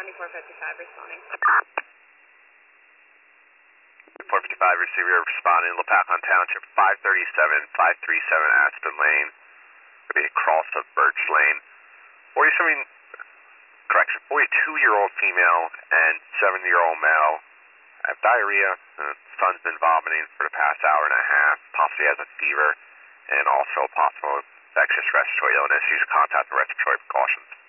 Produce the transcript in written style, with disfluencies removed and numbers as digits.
7455 responding. 455 receiver responding, Lapacon Township, 537 Aspen Lane. Could be across of Birch Lane. 42-year-old female and 7-year-old male have diarrhea. Son's been vomiting for the past hour and a half, possibly has a fever, and also possible infectious respiratory illness. Use contact and respiratory precautions.